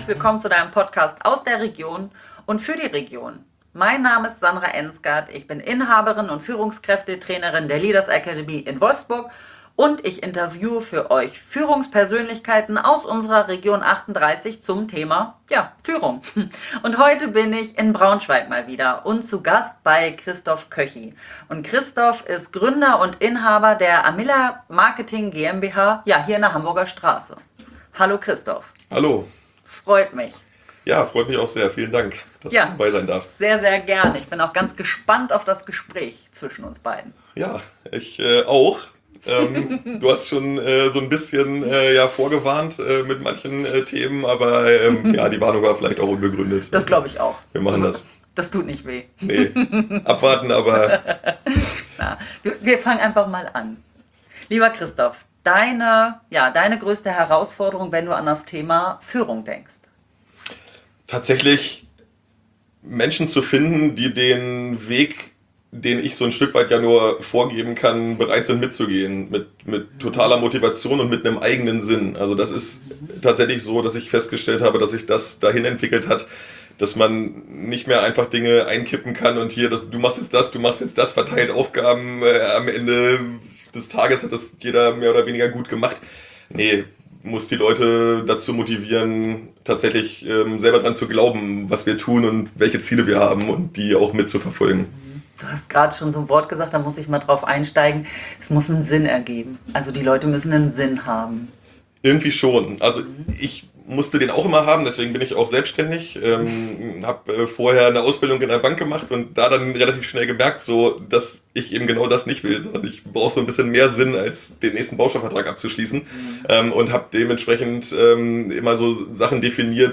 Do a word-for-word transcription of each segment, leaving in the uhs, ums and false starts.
willkommen zu deinem Podcast aus der Region und für die Region. Mein Name ist Sandra Ensgard, ich bin Inhaberin und Führungskräftetrainerin der Leaders Academy in Wolfsburg und ich interviewe für euch Führungspersönlichkeiten aus unserer Region achtunddreißig zum Thema ja, Führung. Und heute bin ich in Braunschweig mal wieder und zu Gast bei Christoph Köchi. Und Christoph ist Gründer und Inhaber der Amilla Marketing GmbH, ja, hier in der Hamburger Straße. Hallo Christoph. Hallo. Freut mich. Ja, freut mich auch sehr. Vielen Dank, dass Ja, ich dabei sein darf. sehr, sehr gerne. Ich bin auch ganz gespannt auf das Gespräch zwischen uns beiden. Ja, ich äh, auch. ähm, du hast schon äh, so ein bisschen äh, ja, vorgewarnt äh, mit manchen äh, Themen, aber ähm, ja, die Warnung war vielleicht auch unbegründet. Das glaube ich auch. Wir machen das. Das tut nicht weh. Nee, abwarten, aber Na, wir, wir fangen einfach mal an. Lieber Christoph, deine, ja, deine größte Herausforderung, wenn du an das Thema Führung denkst? tatsächlich Menschen zu finden, die den Weg, den ich so ein Stück weit ja nur vorgeben kann, bereit sind mitzugehen, mit, mit totaler Motivation und mit einem eigenen Sinn. Also das ist tatsächlich so, dass ich festgestellt habe, dass sich das dahin entwickelt hat, dass man nicht mehr einfach Dinge einkippen kann und hier, das, du machst jetzt das, du machst jetzt das, verteilt Aufgaben, äh, am Ende des Tages hat das jeder mehr oder weniger gut gemacht. Nee, muss die Leute dazu motivieren, tatsächlich ähm, selber dran zu glauben, was wir tun und welche Ziele wir haben und die auch mitzuverfolgen. Du hast gerade schon so ein Wort gesagt, da muss ich mal drauf einsteigen. Es muss einen Sinn ergeben. Also die Leute müssen einen Sinn haben. Irgendwie schon. Also ich musste den auch immer haben, deswegen bin ich auch selbstständig. Ähm, habe äh, vorher eine Ausbildung in der Bank gemacht und da dann relativ schnell gemerkt, so, dass ich eben genau das nicht will, sondern ich brauche so ein bisschen mehr Sinn, als den nächsten Baustoffvertrag abzuschließen. Mhm. Ähm, und habe dementsprechend ähm, immer so Sachen definiert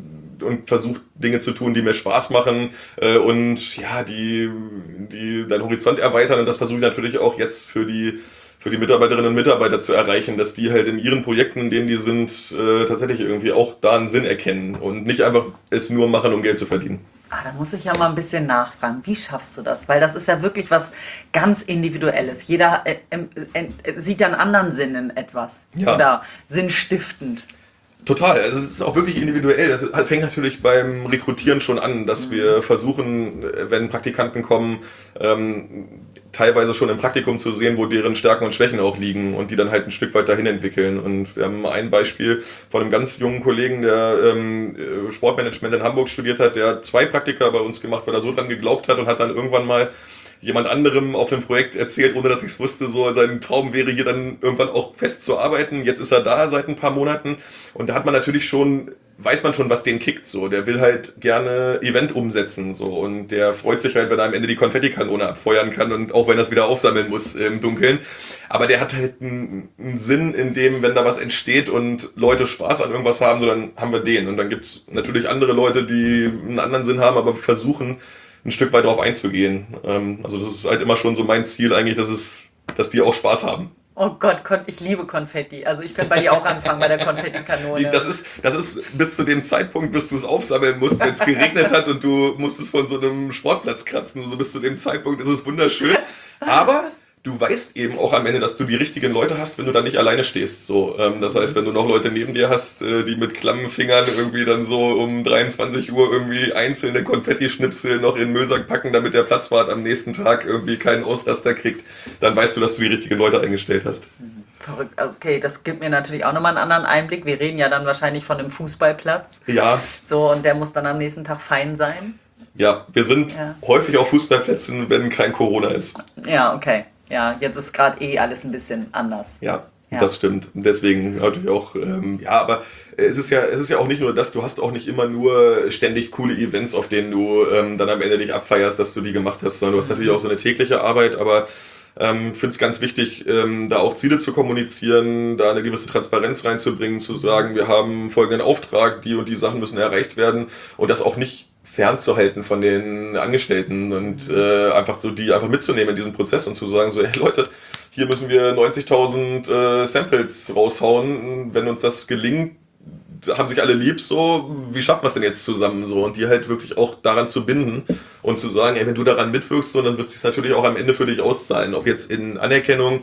und versucht, Dinge zu tun, die mir Spaß machen äh, und ja, die, die deinen Horizont erweitern. Und das versuche ich natürlich auch jetzt für die für die Mitarbeiterinnen und Mitarbeiter zu erreichen, dass die halt in ihren Projekten, in denen die sind, äh, tatsächlich irgendwie auch da einen Sinn erkennen und nicht einfach es nur machen, um Geld zu verdienen. Ah, da muss ich ja mal ein bisschen nachfragen. Wie schaffst du das? Weil das ist ja wirklich was ganz Individuelles. Jeder äh, äh, äh, sieht ja einen anderen Sinn in etwas. Ja. Oder sinnstiftend. Total, also es ist auch wirklich individuell. Das fängt natürlich beim Rekrutieren schon an, dass wir versuchen, wenn Praktikanten kommen, ähm, teilweise schon im Praktikum zu sehen, wo deren Stärken und Schwächen auch liegen und die dann halt ein Stück weit dahin entwickeln. Und wir haben ein Beispiel von einem ganz jungen Kollegen, der ähm, Sportmanagement in Hamburg studiert hat, der hat zwei Praktika bei uns gemacht, weil er so dran geglaubt hat und hat dann irgendwann mal jemand anderem auf einem Projekt erzählt, ohne dass ich es wusste, so sein Traum wäre hier dann irgendwann auch fest zu arbeiten. Jetzt ist er da seit ein paar Monaten und da hat man natürlich schon, weiß man schon, was den kickt, so. Der will halt gerne Event umsetzen, so. Und der freut sich halt, wenn er am Ende die Konfettikanone abfeuern kann und auch wenn er es wieder aufsammeln muss im Dunkeln. Aber der hat halt einen, einen Sinn in dem, wenn da was entsteht und Leute Spaß an irgendwas haben, so, dann haben wir den. Und dann gibt's natürlich andere Leute, die einen anderen Sinn haben, aber versuchen, ein Stück weit darauf einzugehen. Also das ist halt immer schon so mein Ziel eigentlich, dass es, dass die auch Spaß haben. Oh Gott, ich liebe Konfetti. Also ich könnte bei dir auch anfangen, bei der Konfettikanone. Das ist, das ist bis zu dem Zeitpunkt, bis du es aufsammeln musst, wenn es geregnet hat und du musstest von so einem Sportplatz kratzen. So bis zu dem Zeitpunkt ist es wunderschön. Aber du weißt eben auch am Ende, dass du die richtigen Leute hast, wenn du dann nicht alleine stehst. So, ähm, das heißt, wenn du noch Leute neben dir hast, äh, die mit klammen Fingern irgendwie dann so um dreiundzwanzig Uhr irgendwie einzelne Konfettischnipsel noch in den Müllsack packen, damit der Platzwart am nächsten Tag irgendwie keinen Ausraster kriegt, dann weißt du, dass du die richtigen Leute eingestellt hast. Verrückt. Okay, das gibt mir natürlich auch nochmal einen anderen Einblick. Wir reden ja dann wahrscheinlich von einem Fußballplatz. Ja. So, und der muss dann am nächsten Tag fein sein. Ja, wir sind Ja. häufig auf Fußballplätzen, wenn kein Corona ist. Ja, okay. Ja, jetzt ist gerade eh alles ein bisschen anders. Ja, Ja. das stimmt. Deswegen natürlich auch, ähm, ja, aber es ist ja, es ist ja auch nicht nur das, du hast auch nicht immer nur ständig coole Events, auf denen du ähm, dann am Ende dich abfeierst, dass du die gemacht hast, sondern du hast natürlich auch so eine tägliche Arbeit, aber ähm, finde es ganz wichtig, ähm, da auch Ziele zu kommunizieren, da eine gewisse Transparenz reinzubringen, zu sagen, wir haben folgenden Auftrag, die und die Sachen müssen erreicht werden und das auch nicht fernzuhalten von den Angestellten und äh, einfach so die einfach mitzunehmen in diesem Prozess und zu sagen so, hey Leute, hier müssen wir neunzigtausend äh, Samples raushauen, wenn uns das gelingt, haben sich alle lieb, so, wie schafft man es denn jetzt zusammen, so, und die halt wirklich auch daran zu binden und zu sagen, ey, wenn du daran mitwirkst, so, dann wird es sich natürlich auch am Ende für dich auszahlen, ob jetzt in Anerkennung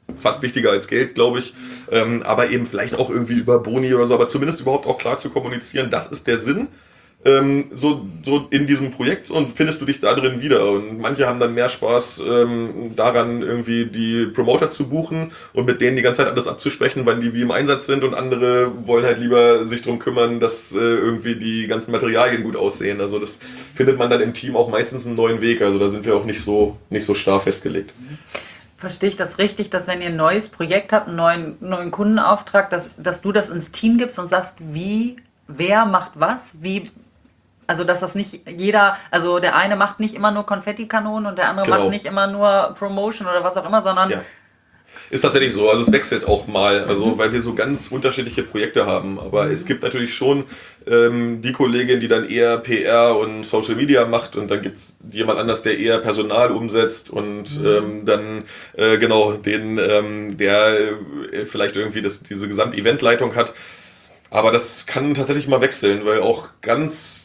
fast wichtiger als Geld, glaube ich. Ähm, aber eben vielleicht auch irgendwie über Boni oder so, aber zumindest überhaupt auch klar zu kommunizieren, das ist der Sinn. Ähm, so, so in diesem Projekt und findest du dich da drin wieder. Und manche haben dann mehr Spaß ähm, daran, irgendwie die Promoter zu buchen und mit denen die ganze Zeit alles abzusprechen, wann die wie im Einsatz sind, und andere wollen halt lieber sich drum kümmern, dass äh, irgendwie die ganzen Materialien gut aussehen. Also das findet man dann im Team auch meistens einen neuen Weg. Also da sind wir auch nicht so, nicht so starr festgelegt. Verstehe ich das richtig, dass wenn ihr ein neues Projekt habt, einen neuen, neuen Kundenauftrag, dass, dass du das ins Team gibst und sagst, wie, wer macht was, wie. Also, dass das nicht jeder, also der eine macht nicht immer nur Konfettikanonen und der andere Genau. macht nicht immer nur Promotion oder was auch immer, sondern Ja. Ist tatsächlich so, also es wechselt auch mal, also weil wir so ganz unterschiedliche Projekte haben, aber mhm. es gibt natürlich schon ähm, die Kollegin, die dann eher P R und Social Media macht, und dann gibt es jemand anders, der eher Personal umsetzt, und mhm. ähm, dann äh, genau den, ähm, der äh, vielleicht irgendwie das, diese Gesamteventleitung hat, aber das kann tatsächlich mal wechseln, weil auch ganz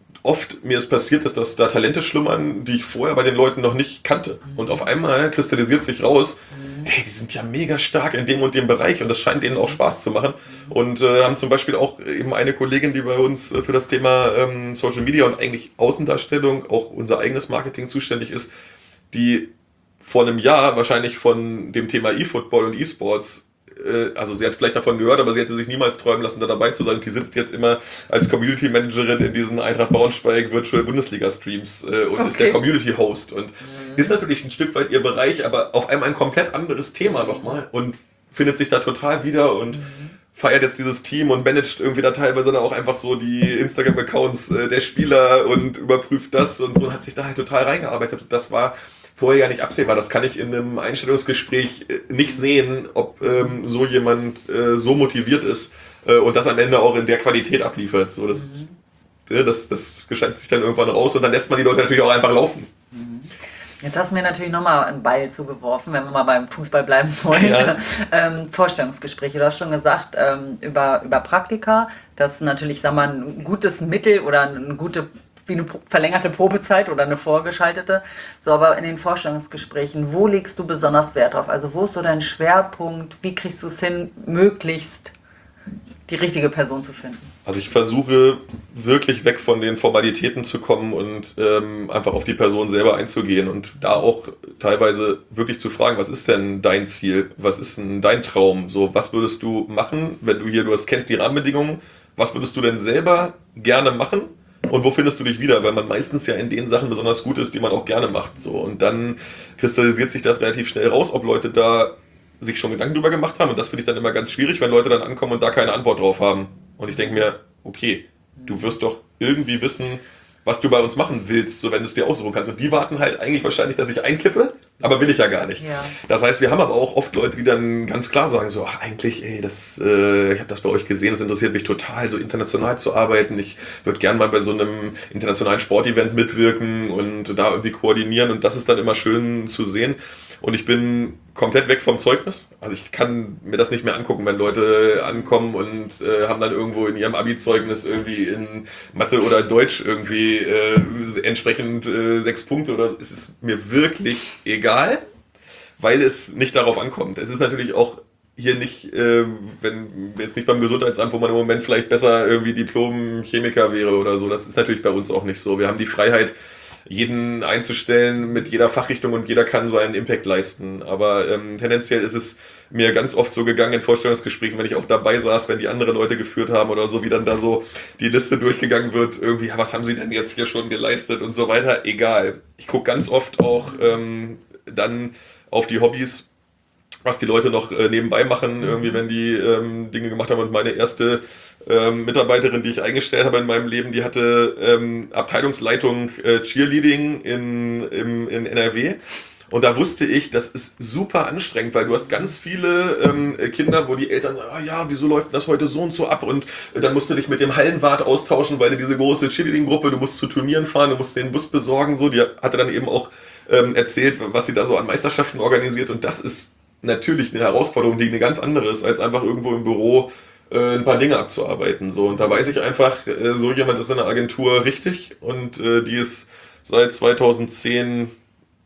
oft mir ist passiert, dass das da Talente schlummern, die ich vorher bei den Leuten noch nicht kannte. Und auf einmal kristallisiert sich raus, hey, die sind ja mega stark in dem und dem Bereich, und das scheint denen auch Spaß zu machen. Und äh, haben zum Beispiel auch eben eine Kollegin, die bei uns äh, für das Thema ähm, Social Media und eigentlich Außendarstellung, auch unser eigenes Marketing zuständig ist, die vor einem Jahr wahrscheinlich von dem Thema E-Football und E-Sports, also sie hat vielleicht davon gehört, aber sie hätte sich niemals träumen lassen, da dabei zu sein. Die sitzt jetzt immer als Community Managerin in diesen Eintracht Braunschweig Virtual Bundesliga Streams äh, und okay. ist der Community Host und mhm. ist natürlich ein Stück weit ihr Bereich, aber auf einmal ein komplett anderes Thema nochmal, und findet sich da total wieder und mhm. feiert jetzt dieses Team und managt irgendwie da teilweise dann auch einfach so die Instagram-Accounts äh, der Spieler und überprüft das und so, und hat sich da halt total reingearbeitet, und das war vorher ja nicht absehbar. Das kann ich in einem Einstellungsgespräch nicht sehen, ob ähm, so jemand äh, so motiviert ist äh, und das am Ende auch in der Qualität abliefert. So, das, mhm. äh, das, das gestaltet sich dann irgendwann raus, und dann lässt man die Leute natürlich auch einfach laufen. Mhm. Jetzt hast du mir natürlich nochmal einen Ball zugeworfen, wenn wir mal beim Fußball bleiben wollen. Ja. ähm, Vorstellungsgespräche. Du hast schon gesagt, ähm, über, über Praktika, das ist natürlich, sag mal, ein gutes Mittel oder eine gute, wie eine verlängerte Probezeit oder eine vorgeschaltete. So, aber in den Vorstellungsgesprächen, wo legst du besonders Wert drauf? Also wo ist so dein Schwerpunkt? Wie kriegst du es hin, möglichst die richtige Person zu finden? Also ich versuche wirklich weg von den Formalitäten zu kommen und ähm, einfach auf die Person selber einzugehen und da auch teilweise wirklich zu fragen, was ist denn dein Ziel? Was ist denn dein Traum? So, was würdest du machen, wenn du hier, du hast, kennst die Rahmenbedingungen, was würdest du denn selber gerne machen? Und wo findest du dich wieder? Weil man meistens ja in den Sachen besonders gut ist, die man auch gerne macht. So. Und dann kristallisiert sich das relativ schnell raus, ob Leute da sich schon Gedanken drüber gemacht haben. Und das finde ich dann immer ganz schwierig, wenn Leute dann ankommen und da keine Antwort drauf haben. Und ich denke mir, okay, du wirst doch irgendwie wissen, was du bei uns machen willst, so wenn du es dir aussuchen kannst. Und die warten halt eigentlich wahrscheinlich, dass ich einkippe, aber will ich ja gar nicht. Ja. Das heißt, wir haben aber auch oft Leute, die dann ganz klar sagen, so, ach, eigentlich, ey, das, äh, ich habe das bei euch gesehen, das interessiert mich total, so international zu arbeiten. Ich würde gern mal bei so einem internationalen Sportevent mitwirken und da irgendwie koordinieren, und das ist dann immer schön zu sehen. Und ich bin komplett weg vom Zeugnis. Also ich kann mir das nicht mehr angucken, wenn Leute ankommen und äh, haben dann irgendwo in ihrem Abi-Zeugnis irgendwie in Mathe oder Deutsch irgendwie äh, entsprechend äh, sechs Punkte oder, es ist mir wirklich egal, weil es nicht darauf ankommt. Es ist natürlich auch hier nicht, äh, wenn jetzt nicht beim Gesundheitsamt, wo man im Moment vielleicht besser irgendwie Diplom-Chemiker wäre oder so, das ist natürlich bei uns auch nicht so. Wir haben die Freiheit, jeden einzustellen mit jeder Fachrichtung, und jeder kann seinen Impact leisten. Aber ähm, tendenziell ist es mir ganz oft so gegangen in Vorstellungsgesprächen, wenn ich auch dabei saß, wenn die andere Leute geführt haben oder so, wie dann da so die Liste durchgegangen wird, irgendwie, ja, was haben sie denn jetzt hier schon geleistet und so weiter. Egal. Ich gucke ganz oft auch ähm, dann auf die Hobbys, was die Leute noch äh, nebenbei machen, irgendwie, wenn die ähm, Dinge gemacht haben. Und meine erste ähm, Mitarbeiterin, die ich eingestellt habe in meinem Leben, die hatte ähm, Abteilungsleitung äh, Cheerleading in, im, in N R W. Und da wusste ich, das ist super anstrengend, weil du hast ganz viele ähm, Kinder, wo die Eltern sagen, ah ja, wieso läuft das heute so und so ab? Und äh, dann musst du dich mit dem Hallenwart austauschen, weil du diese große Cheerleading-Gruppe, du musst zu Turnieren fahren, du musst den Bus besorgen. So, die hatte dann eben auch ähm, erzählt, was sie da so an Meisterschaften organisiert. Und das ist natürlich eine Herausforderung, die eine ganz andere ist, als einfach irgendwo im Büro äh, ein paar Dinge abzuarbeiten. So. Und da weiß ich einfach, äh, so jemand ist in der Agentur richtig, und äh, die ist seit zweitausendzehn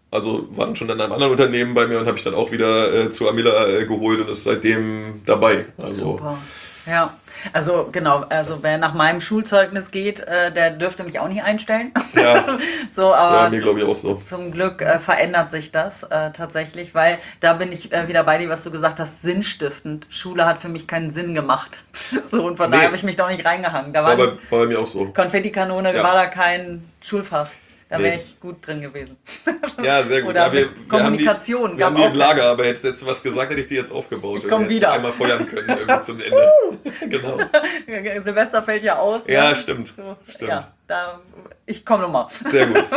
Also waren schon in einem anderen Unternehmen bei mir und habe ich dann auch wieder äh, zu Amila äh, geholt und ist seitdem dabei. Also, Super. Ja, also genau, also wer nach meinem Schulzeugnis geht, äh, der dürfte mich auch nicht einstellen. Ja, so, aber ja mir glaube ich auch so. zum Glück äh, verändert sich das äh, tatsächlich, weil da bin ich äh, wieder bei dir, was du gesagt hast, sinnstiftend. Schule hat für mich keinen Sinn gemacht. So, und von Nee. daher habe ich mich doch nicht reingehangen. Da War war bei, war bei mir auch so. Konfettikanone, Ja. war da kein Schulfach. Da wäre Nee. ich gut drin gewesen. Ja, sehr gut. Oder ja, wir, mit wir haben die, Kommunikation wir haben gab die auch im Lager, aber hättest du jetzt was gesagt, hätte ich die jetzt aufgebaut. Ich komm Hättest wieder. einmal feuern können irgendwie zum Ende. Genau. Silvester fällt ja aus. Ja, ne? stimmt. So, Stimmt. Ja, da, ich komme nochmal. Sehr gut.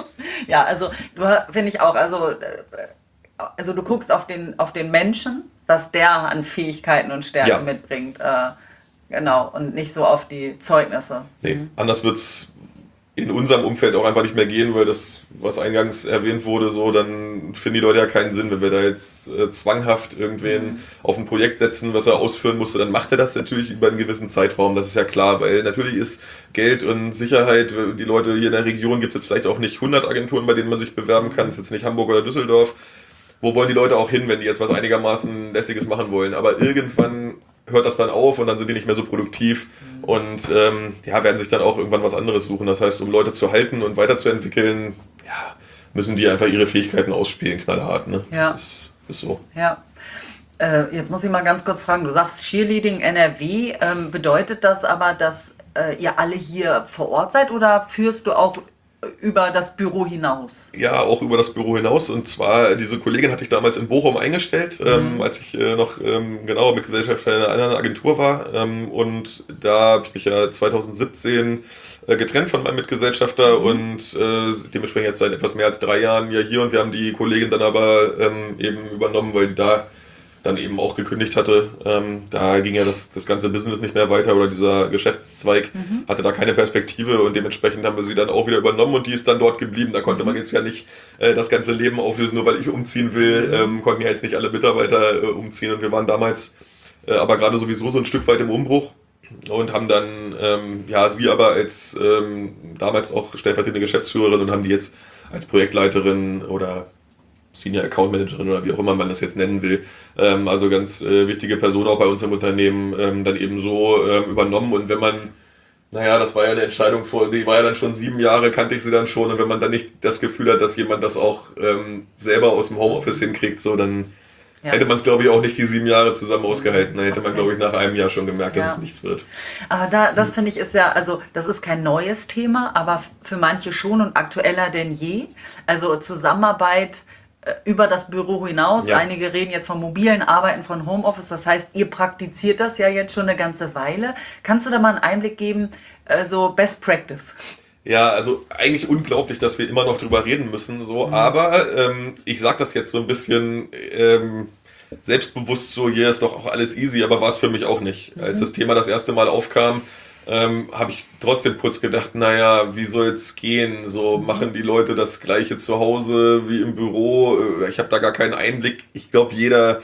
Ja, also du ha- finde ich auch, also, äh, also du guckst auf den, auf den Menschen, was der an Fähigkeiten und Stärken Ja. mitbringt. Äh, genau, und nicht so auf die Zeugnisse. Nee, anders wird es in unserem Umfeld auch einfach nicht mehr gehen, weil das, was eingangs erwähnt wurde, so, dann finden die Leute ja keinen Sinn, wenn wir da jetzt äh, zwanghaft irgendwen Mhm. auf ein Projekt setzen, was er ausführen musste, dann macht er das natürlich über einen gewissen Zeitraum, das ist ja klar, weil natürlich ist Geld und Sicherheit, die Leute hier in der Region, gibt es jetzt vielleicht auch nicht hundert Agenturen, bei denen man sich bewerben kann, das ist jetzt nicht Hamburg oder Düsseldorf. Wo wollen die Leute auch hin, wenn die jetzt was einigermaßen Lässiges machen wollen? Aber irgendwann hört das dann auf und dann sind die nicht mehr so produktiv und ähm, ja, werden sich dann auch irgendwann was anderes suchen. Das heißt, um Leute zu halten und weiterzuentwickeln, ja, müssen die einfach ihre Fähigkeiten ausspielen, knallhart. Ne? Ja. Das ist, ist so. Ja. Äh, jetzt muss ich mal ganz kurz fragen, du sagst Cheerleading N R W, ähm, bedeutet das aber, dass äh, ihr alle hier vor Ort seid oder führst du auch über das Büro hinaus? Ja, auch über das Büro hinaus. Und zwar, diese Kollegin hatte ich damals in Bochum eingestellt, ähm, als ich äh, noch ähm, genau Mitgesellschafter in einer anderen Agentur war. Ähm, und da habe ich mich ja zwanzig siebzehn äh, getrennt von meinem Mitgesellschafter und äh, dementsprechend jetzt seit etwas mehr als drei Jahren ja hier. Und wir haben die Kollegin dann aber ähm, eben übernommen, weil die da dann eben auch gekündigt hatte. Ähm, da ging ja das, das ganze Business nicht mehr weiter oder dieser Geschäftszweig hatte da keine Perspektive und dementsprechend haben wir sie dann auch wieder übernommen und die ist dann dort geblieben. Da konnte man jetzt ja nicht äh, das ganze Leben auflösen, nur weil ich umziehen will, ähm, konnten ja jetzt nicht alle Mitarbeiter äh, umziehen und wir waren damals äh, aber gerade sowieso so ein Stück weit im Umbruch und haben dann, ähm, ja, sie aber als ähm, damals auch stellvertretende Geschäftsführerin und haben die jetzt als Projektleiterin oder Senior Account Managerin oder wie auch immer man das jetzt nennen will, ähm, also ganz äh, wichtige Person auch bei uns im Unternehmen, ähm, dann eben so ähm, übernommen und wenn man, naja, das war ja eine Entscheidung vor, die war ja dann schon sieben Jahre, kannte ich sie dann schon und wenn man dann nicht das Gefühl hat, dass jemand das auch ähm, selber aus dem Homeoffice hinkriegt, so dann Ja. hätte man es glaube ich auch nicht die sieben Jahre zusammen ausgehalten, dann hätte man Okay. glaube ich nach einem Jahr schon gemerkt, dass Ja. es nichts wird. Aber da, das finde ich ist ja, also das ist kein neues Thema, aber f- für manche schon und aktueller denn je. Also Zusammenarbeit äh, über das Büro hinaus. Ja. Einige reden jetzt vom mobilen Arbeiten, von Homeoffice. Das heißt, ihr praktiziert das ja jetzt schon eine ganze Weile. Kannst du da mal einen Einblick geben, äh, so Best Practice? Ja, also eigentlich unglaublich, dass wir immer noch drüber reden müssen, so, aber ähm, ich sag das jetzt so ein bisschen ähm, selbstbewusst so, hier ist doch auch alles easy, aber war es für mich auch nicht. Als das Thema das erste Mal aufkam, ähm, habe ich trotzdem kurz gedacht, naja, wie soll es gehen? So machen die Leute das gleiche zu Hause wie im Büro. Äh, Ich habe da gar keinen Einblick. Ich glaube, jeder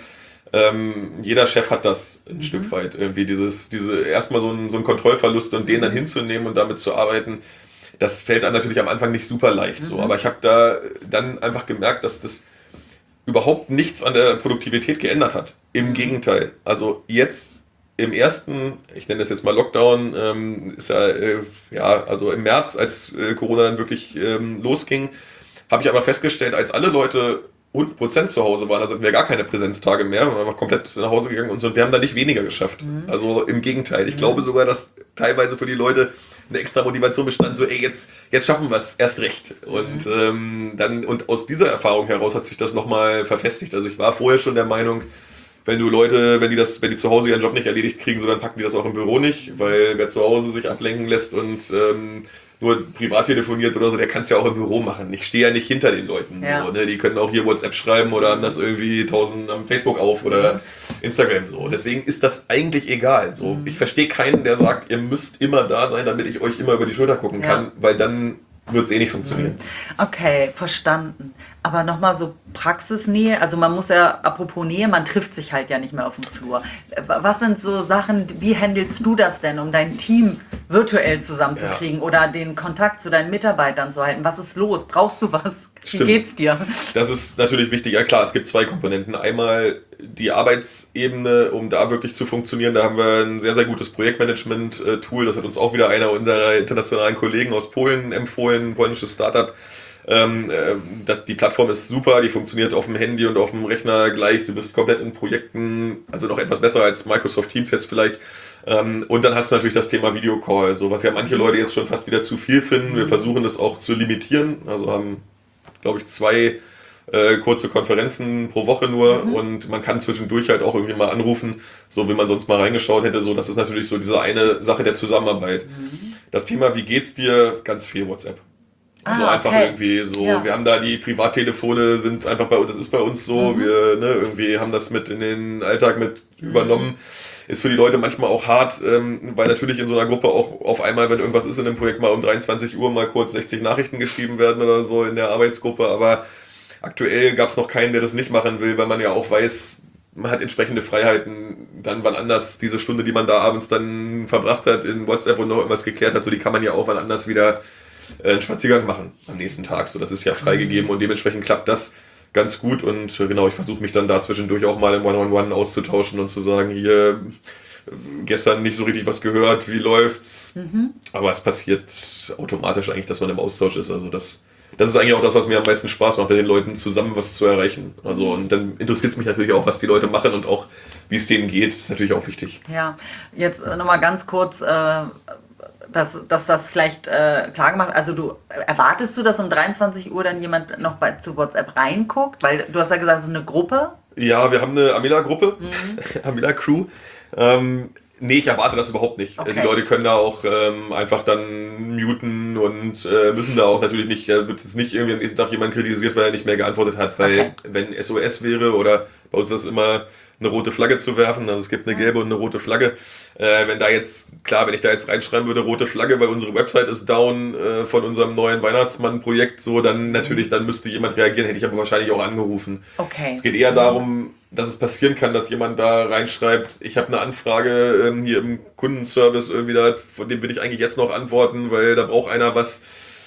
ähm, jeder Chef hat das ein Stück weit irgendwie, dieses, diese erstmal so ein, so ein Kontrollverlust und den dann hinzunehmen und damit zu arbeiten. Das fällt dann natürlich am Anfang nicht super leicht, so. Aber ich habe da dann einfach gemerkt, dass das überhaupt nichts an der Produktivität geändert hat. Im Gegenteil. Also jetzt im ersten, ich nenne das jetzt mal Lockdown, ähm, ist ja, äh, ja, also im März, als äh, Corona dann wirklich ähm, losging, habe ich aber festgestellt, als alle Leute hundert Prozent zu Hause waren, also hatten wir gar keine Präsenztage mehr, wir waren einfach komplett nach Hause gegangen und so, und wir haben da nicht weniger geschafft. Also im Gegenteil. Ich glaube sogar, dass teilweise für die Leute eine extra Motivation bestand, so ey, jetzt, jetzt schaffen wir es erst recht. Und ähm, dann, und aus dieser Erfahrung heraus hat sich das nochmal verfestigt. Also ich war vorher schon der Meinung, wenn du Leute, wenn die das, wenn die zu Hause ihren Job nicht erledigt kriegen, so dann packen die das auch im Büro nicht, weil wer zu Hause sich ablenken lässt und ähm, nur privat telefoniert oder so, der kann es ja auch im Büro machen. Ich stehe ja nicht hinter den Leuten. Ja. So, ne? Die können auch hier WhatsApp schreiben oder haben das irgendwie tausend am Facebook auf oder Instagram so. Deswegen ist das eigentlich egal. So, ich verstehe keinen, der sagt, ihr müsst immer da sein, damit ich euch immer über die Schulter gucken Ja. kann, weil dann wird es eh nicht funktionieren. Okay, verstanden. Aber nochmal so Praxisnähe, also man muss ja, apropos Nähe, man trifft sich halt ja nicht mehr auf dem Flur. Was sind so Sachen, wie handelst du das denn, um dein Team virtuell zusammenzukriegen Ja. oder den Kontakt zu deinen Mitarbeitern zu halten? Was ist los? Brauchst du was? Wie Stimmt. geht's dir? Das ist natürlich wichtig. Ja klar, es gibt zwei Komponenten. Einmal die Arbeitsebene, um da wirklich zu funktionieren. Da haben wir ein sehr, sehr gutes Projektmanagement-Tool. Das hat uns auch wieder einer unserer internationalen Kollegen aus Polen empfohlen, ein polnisches Startup. Ähm, äh, das, die Plattform ist super, die funktioniert auf dem Handy und auf dem Rechner gleich. Du bist komplett in Projekten, also noch etwas besser als Microsoft Teams jetzt vielleicht. Ähm, und dann hast du natürlich das Thema Videocall, so was ja manche Leute jetzt schon fast wieder zu viel finden. Wir versuchen das auch zu limitieren. Also haben, glaube ich, zwei äh, kurze Konferenzen pro Woche nur mhm. und man kann zwischendurch halt auch irgendwie mal anrufen, so wie man sonst mal reingeschaut hätte. So, das ist natürlich so diese eine Sache der Zusammenarbeit. Mhm. Das Thema, wie geht's dir, ganz viel WhatsApp. Also ah, einfach okay. irgendwie so, ja. Wir haben da die Privattelefone, sind einfach bei uns, das ist bei uns so, mhm. wir ne, irgendwie haben das mit in den Alltag mit mhm. übernommen. Ist für die Leute manchmal auch hart, ähm, weil natürlich in so einer Gruppe auch auf einmal, wenn irgendwas ist in einem Projekt, mal um dreiundzwanzig Uhr mal kurz sechzig Nachrichten geschrieben werden oder so in der Arbeitsgruppe, aber aktuell gab es noch keinen, der das nicht machen will, weil man ja auch weiß, man hat entsprechende Freiheiten, dann wann anders diese Stunde, die man da abends dann verbracht hat in WhatsApp und noch irgendwas geklärt hat, so die kann man ja auch wann anders wieder äh, einen Spaziergang machen am nächsten Tag, so das ist ja freigegeben und dementsprechend klappt das ganz gut und äh, genau, ich versuche mich dann da zwischendurch auch mal im One-on-One auszutauschen und zu sagen, hier gestern nicht so richtig was gehört, wie läuft's, mhm. aber es passiert automatisch eigentlich, dass man im Austausch ist, also das Das ist eigentlich auch das, was mir am meisten Spaß macht, bei den Leuten zusammen was zu erreichen. Also und dann interessiert es mich natürlich auch, was die Leute machen und auch, wie es denen geht. Das ist natürlich auch wichtig. Ja, jetzt nochmal ganz kurz, äh, dass, dass das vielleicht äh, klar gemacht. Also du erwartest du, dass um dreiundzwanzig Uhr dann jemand noch bei, zu WhatsApp reinguckt? Weil du hast ja gesagt, es ist eine Gruppe. Ja, wir haben eine Amila-Gruppe, mhm. Amila-Crew. Ähm, Nee, ich erwarte das überhaupt nicht. Okay. Die Leute können da auch ähm, einfach dann muten und äh, müssen da auch natürlich nicht, äh, wird jetzt nicht irgendwie am nächsten Tag jemand kritisiert, weil er nicht mehr geantwortet hat, weil okay. wenn S O S wäre oder bei uns ist das immer eine rote Flagge zu werfen, also es gibt eine gelbe und eine rote Flagge. Äh, wenn da jetzt, klar, wenn ich da jetzt reinschreiben würde, rote Flagge, weil unsere Website ist down äh, von unserem neuen Weihnachtsmann-Projekt, so, dann natürlich, dann müsste jemand reagieren, hätte ich aber wahrscheinlich auch angerufen. Okay. Es geht eher darum, dass es passieren kann, dass jemand da reinschreibt, ich habe eine Anfrage ähm, hier im Kundenservice irgendwie da, von dem will ich eigentlich jetzt noch antworten, weil da braucht einer was,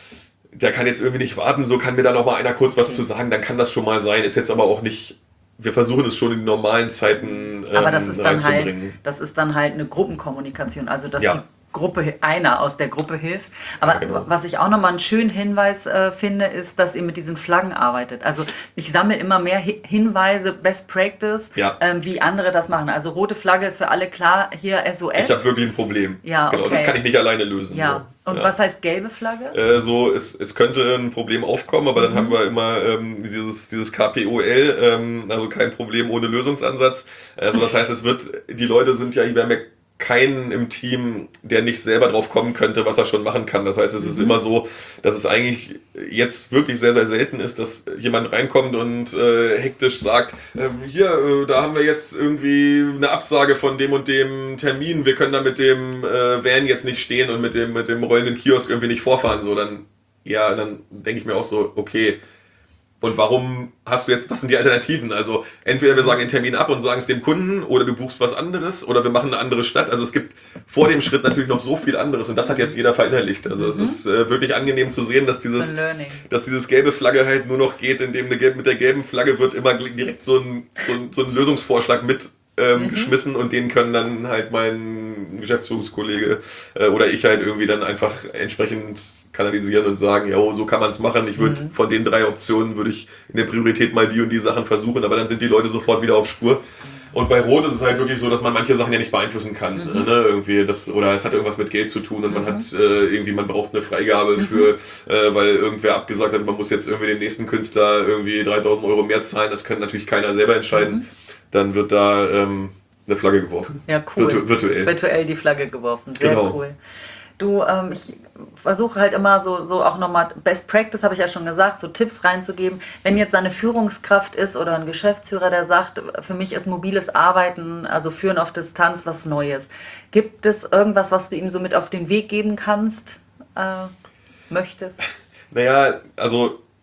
der kann jetzt irgendwie nicht warten, so kann mir da noch mal einer kurz was okay. zu sagen, dann kann das schon mal sein, ist jetzt aber auch nicht, wir versuchen es schon in die normalen Zeiten ähm, aber das ist dann halt, das ist dann halt eine Gruppenkommunikation, also dass ja. die Gruppe, einer aus der Gruppe hilft. Aber ja, genau. was ich auch nochmal einen schönen Hinweis äh, finde, ist, dass ihr mit diesen Flaggen arbeitet. Also ich sammle immer mehr Hi- Hinweise, Best Practice, ja. ähm, wie andere das machen. Also rote Flagge ist für alle klar, hier S O S. Ich habe wirklich ein Problem. Ja, genau, okay. Das kann ich nicht alleine lösen. Ja. So. Und ja. was heißt gelbe Flagge? Äh, so, es, es könnte ein Problem aufkommen, aber dann mhm. haben wir immer ähm, dieses, dieses K P O L, ähm, also kein Problem ohne Lösungsansatz. Also das heißt, es wird, die Leute sind ja, wir haben ja keinen im Team, der nicht selber drauf kommen könnte, was er schon machen kann. Das heißt, es ist mhm. immer so, dass es eigentlich jetzt wirklich sehr, sehr selten ist, dass jemand reinkommt und äh, hektisch sagt, äh, hier, äh, da haben wir jetzt irgendwie eine Absage von dem und dem Termin, wir können da mit dem äh, Van jetzt nicht stehen und mit dem, mit dem rollenden Kiosk irgendwie nicht vorfahren. So, dann, ja, dann denke ich mir auch so, okay, und warum hast du jetzt, was sind die Alternativen? Also entweder wir sagen den Termin ab und sagen es dem Kunden oder du buchst was anderes oder wir machen eine andere Stadt. Also es gibt vor dem Schritt natürlich noch so viel anderes und das hat jetzt jeder verinnerlicht. Also es mhm. ist äh, wirklich angenehm zu sehen, dass dieses, dass dieses gelbe Flagge halt nur noch geht, indem eine gelbe, mit der gelben Flagge wird immer direkt so ein, so ein, so ein Lösungsvorschlag mit ähm, mhm. geschmissen und den können dann halt mein Geschäftsführungskollege äh, oder ich halt irgendwie dann einfach entsprechend kanalisieren und sagen, ja, so kann man es machen. Ich würde mhm. von den drei Optionen würde ich in der Priorität mal die und die Sachen versuchen, aber dann sind die Leute sofort wieder auf Spur. Und bei Rot ist es halt wirklich so, dass man manche Sachen ja nicht beeinflussen kann. Mhm. Ne? Irgendwie das, oder es hat irgendwas mit Geld zu tun und man mhm. hat äh, irgendwie, man braucht eine Freigabe mhm. für, äh, weil irgendwer abgesagt hat, man muss jetzt irgendwie dem nächsten Künstler irgendwie dreitausend Euro mehr zahlen. Das kann natürlich keiner selber entscheiden. Mhm. Dann wird da ähm, eine Flagge geworfen. Ja, cool. Virtu- virtuell. Virtuell die Flagge geworfen. Sehr genau. cool. Du, ähm, ich versuche halt immer so, so auch nochmal Best Practice, habe ich ja schon gesagt, so Tipps reinzugeben. Wenn jetzt eine Führungskraft ist oder ein Geschäftsführer, der sagt, für mich ist mobiles Arbeiten, also Führen auf Distanz, was Neues. Gibt es irgendwas, was du ihm so mit auf den Weg geben kannst, äh, möchtest? Naja, also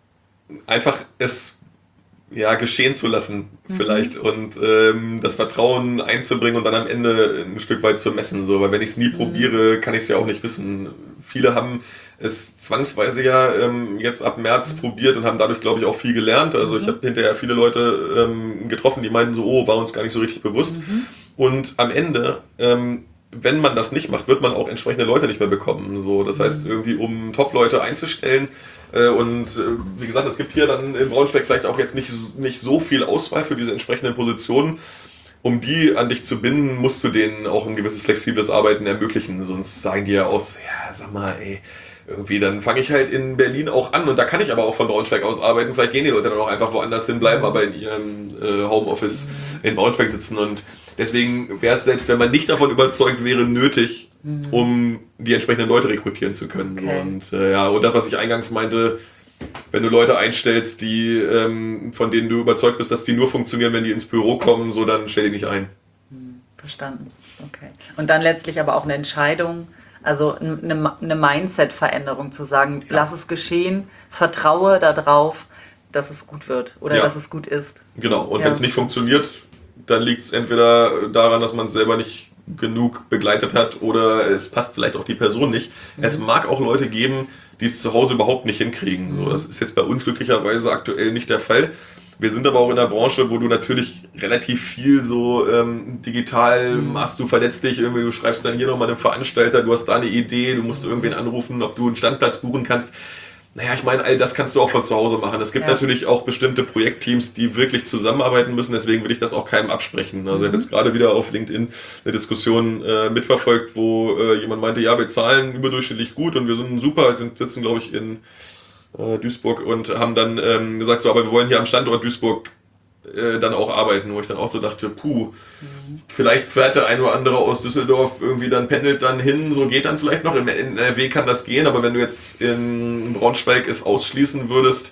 einfach es ja, geschehen zu lassen vielleicht mhm. und ähm, das Vertrauen einzubringen und dann am Ende ein Stück weit zu messen. So. Weil wenn ich es nie mhm. probiere, kann ich es ja auch nicht wissen. Viele haben es zwangsweise ja ähm, jetzt ab März mhm. probiert und haben dadurch, glaube ich, auch viel gelernt. Also mhm. ich habe hinterher viele Leute ähm, getroffen, die meinten so, oh, war uns gar nicht so richtig bewusst. Mhm. Und am Ende, ähm, wenn man das nicht macht, wird man auch entsprechende Leute nicht mehr bekommen. So. Das mhm. heißt, irgendwie um Top-Leute einzustellen, und wie gesagt, es gibt hier dann in Braunschweig vielleicht auch jetzt nicht, nicht so viel Auswahl für diese entsprechenden Positionen. Um die an dich zu binden, musst du denen auch ein gewisses flexibles Arbeiten ermöglichen. Sonst sagen die ja aus, ja, sag mal, ey, irgendwie, dann fange ich halt in Berlin auch an und da kann ich aber auch von Braunschweig aus arbeiten. Vielleicht gehen die Leute dann auch einfach woanders hin, bleiben aber in ihrem äh, Homeoffice in Braunschweig sitzen. Und deswegen wäre es, selbst wenn man nicht davon überzeugt wäre, nötig, Mhm. um die entsprechenden Leute rekrutieren zu können. Okay. Und äh, ja, und das, was ich eingangs meinte, wenn du Leute einstellst, die ähm, von denen du überzeugt bist, dass die nur funktionieren, wenn die ins Büro kommen, so dann stell die nicht ein. Verstanden. Okay. Und dann letztlich aber auch eine Entscheidung, also eine, eine Mindset-Veränderung zu sagen, ja. lass es geschehen, vertraue darauf, dass es gut wird oder ja. dass es gut ist. Genau. Und ja, wenn es nicht funktioniert, dann liegt es entweder daran, dass man es selber nicht genug begleitet hat oder es passt vielleicht auch die Person nicht. Mhm. Es mag auch Leute geben, die es zu Hause überhaupt nicht hinkriegen. So, das ist jetzt bei uns glücklicherweise aktuell nicht der Fall. Wir sind aber auch in der Branche, wo du natürlich relativ viel so ähm, digital machst, du verletzt dich irgendwie, du schreibst dann hier nochmal einem Veranstalter, du hast da eine Idee, du musst irgendwen anrufen, ob du einen Standplatz buchen kannst. Naja, ich meine, all das kannst du auch von zu Hause machen. Es gibt ja. natürlich auch bestimmte Projektteams, die wirklich zusammenarbeiten müssen, deswegen will ich das auch keinem absprechen. Also mhm. ich habe jetzt gerade wieder auf LinkedIn eine Diskussion äh, mitverfolgt, wo äh, jemand meinte, ja, wir zahlen überdurchschnittlich gut und wir sind super, wir sind, sitzen, glaube ich, in äh, Duisburg und haben dann ähm, gesagt, so, aber wir wollen hier am Standort Duisburg äh, dann auch arbeiten, wo ich dann auch so dachte, puh, mhm. vielleicht fährt der ein oder andere aus Düsseldorf irgendwie dann, pendelt dann hin, so geht dann vielleicht noch, in N R W kann das gehen, aber wenn du jetzt in Braunschweig es ausschließen würdest,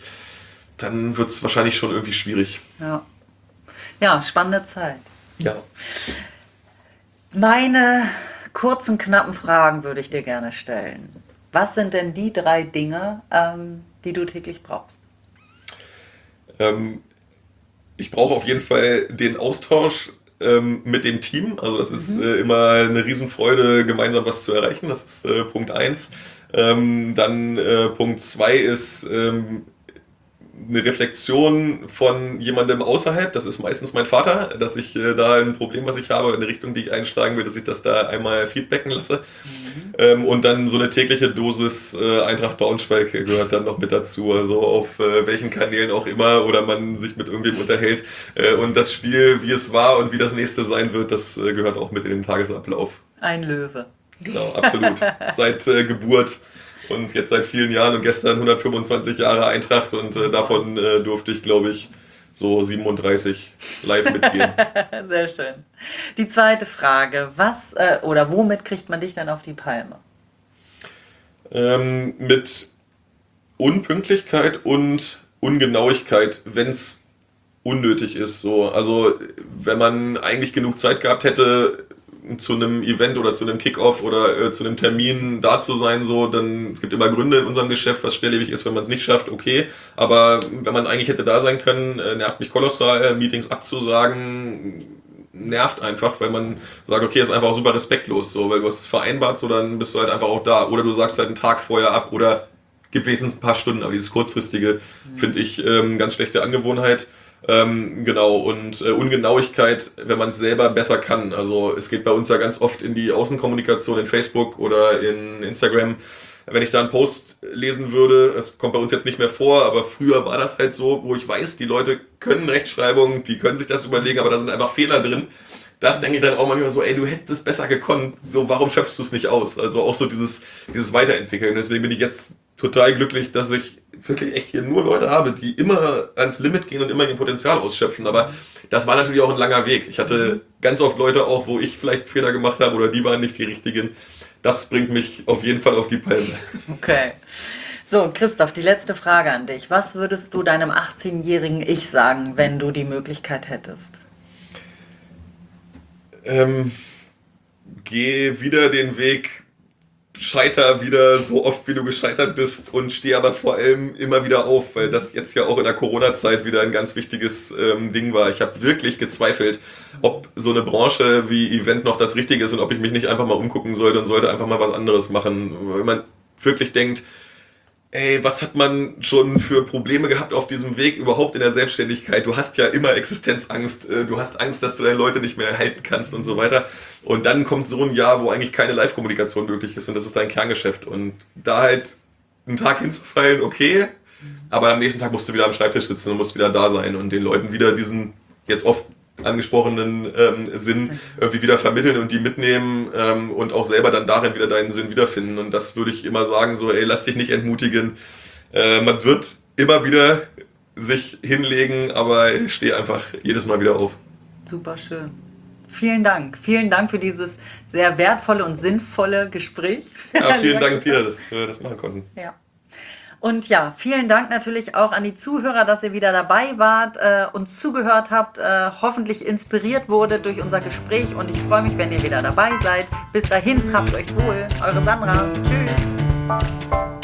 dann wird es wahrscheinlich schon irgendwie schwierig. Ja. Ja, spannende Zeit. Ja. Meine kurzen, knappen Fragen würde ich dir gerne stellen. Was sind denn die drei Dinge, ähm, die du täglich brauchst? Ähm, Ich brauche auf jeden Fall den Austausch ähm, mit dem Team. Also das ist mhm. äh, immer eine Riesenfreude, gemeinsam was zu erreichen. Das ist äh, Punkt eins. Ähm, dann äh, Punkt zwei ist ähm, eine Reflexion von jemandem außerhalb. Das ist meistens mein Vater, dass ich äh, da ein Problem, was ich habe, eine Richtung, die ich einschlagen will, dass ich das da einmal feedbacken lasse. Mhm. Ähm, und dann so eine tägliche Dosis äh, Eintracht Braunschweig gehört dann noch mit dazu. Also auf äh, welchen Kanälen auch immer oder man sich mit irgendwem unterhält. Äh, und das Spiel, wie es war und wie das nächste sein wird, das äh, gehört auch mit in den Tagesablauf. Ein Löwe. Genau, absolut. Seit äh, Geburt. Und jetzt seit vielen Jahren und gestern hundertfünfundzwanzig Jahre Eintracht und äh, davon äh, durfte ich, glaube ich, so siebenunddreißig live mitgehen. Sehr schön. Die zweite Frage, was äh, oder womit kriegt man dich dann auf die Palme? Ähm, mit Unpünktlichkeit und Ungenauigkeit, wenn es unnötig ist. So. Also wenn man eigentlich genug Zeit gehabt hätte, zu einem Event oder zu einem Kickoff oder äh, zu einem Termin da zu sein, so, dann es gibt immer Gründe in unserem Geschäft, was schnelllebig ist, wenn man es nicht schafft, okay, aber wenn man eigentlich hätte da sein können, äh, nervt mich kolossal, Meetings abzusagen, nervt einfach, weil man sagt, okay, ist einfach auch super respektlos, so, weil du hast es vereinbart, so, dann bist du halt einfach auch da, oder du sagst halt einen Tag vorher ab, oder gibt wenigstens ein paar Stunden, aber dieses kurzfristige mhm. finde ich ähm, ganz schlechte Angewohnheit. Ähm, genau, und äh, Ungenauigkeit, wenn man es selber besser kann. Also es geht bei uns ja ganz oft in die Außenkommunikation in Facebook oder in Instagram. Wenn ich da einen Post lesen würde, es kommt bei uns jetzt nicht mehr vor, aber früher war das halt so, wo ich weiß, die Leute können Rechtschreibung, die können sich das überlegen, aber da sind einfach Fehler drin. Das denke ich dann auch manchmal so, ey, du hättest es besser gekonnt, so, warum schöpfst du es nicht aus? Also auch so dieses, dieses Weiterentwickeln. Deswegen bin ich jetzt total glücklich, dass ich wirklich echt hier nur Leute habe, die immer ans Limit gehen und immer ihr Potenzial ausschöpfen. Aber das war natürlich auch ein langer Weg. Ich hatte ganz oft Leute auch, wo ich vielleicht Fehler gemacht habe oder die waren nicht die richtigen. Das bringt mich auf jeden Fall auf die Palme. Okay. So, Christoph, die letzte Frage an dich. Was würdest du deinem achtzehnjährigen Ich sagen, wenn du die Möglichkeit hättest? Ähm, geh wieder den Weg scheiter wieder so oft, wie du gescheitert bist und stehe aber vor allem immer wieder auf, weil das jetzt ja auch in der Corona-Zeit wieder ein ganz wichtiges ähm, Ding war. Ich habe wirklich gezweifelt, ob so eine Branche wie Event noch das Richtige ist und ob ich mich nicht einfach mal umgucken sollte und sollte einfach mal was anderes machen. Wenn man wirklich denkt, ey, was hat man schon für Probleme gehabt auf diesem Weg überhaupt in der Selbstständigkeit? Du hast ja immer Existenzangst, du hast Angst, dass du deine Leute nicht mehr halten kannst und so weiter. Und dann kommt so ein Jahr, wo eigentlich keine Live-Kommunikation möglich ist und das ist dein Kerngeschäft. Und da halt einen Tag hinzufallen, okay, aber am nächsten Tag musst du wieder am Schreibtisch sitzen und musst wieder da sein und den Leuten wieder diesen jetzt oft angesprochenen ähm, Sinn irgendwie wieder vermitteln und die mitnehmen ähm, und auch selber dann darin wieder deinen Sinn wiederfinden. Und das würde ich immer sagen, so, ey, lass dich nicht entmutigen. Äh, man wird immer wieder sich hinlegen, aber steh einfach jedes Mal wieder auf. Super schön. Vielen Dank. Vielen Dank für dieses sehr wertvolle und sinnvolle Gespräch. Ja, vielen Dank dir, dass wir das machen konnten. Ja. Und ja, vielen Dank natürlich auch an die Zuhörer, dass ihr wieder dabei wart, äh, uns zugehört habt, äh, hoffentlich inspiriert wurde durch unser Gespräch und ich freue mich, wenn ihr wieder dabei seid. Bis dahin, habt euch wohl. Eure Sandra. Tschüss.